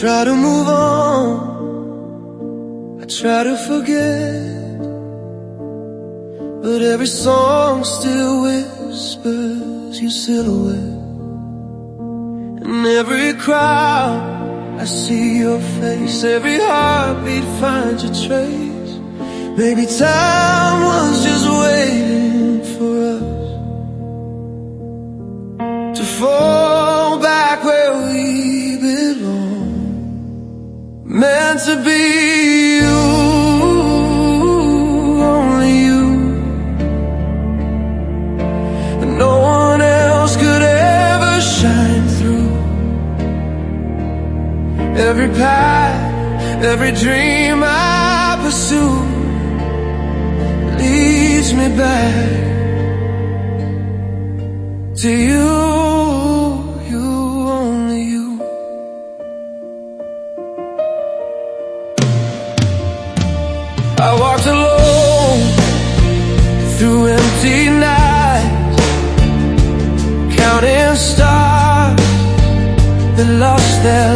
try to move on, I try to forget, but every song still whispers your silhouette. In every crowd I see your face, every heartbeat finds a trace. Maybe time was just waiting for us to fall back where we belong. Meant to be you, only you, and no one else could ever shine through. Every path, every dream I pursue leads me back to you, you, only you. I walked alone through empty nights, counting stars that lost their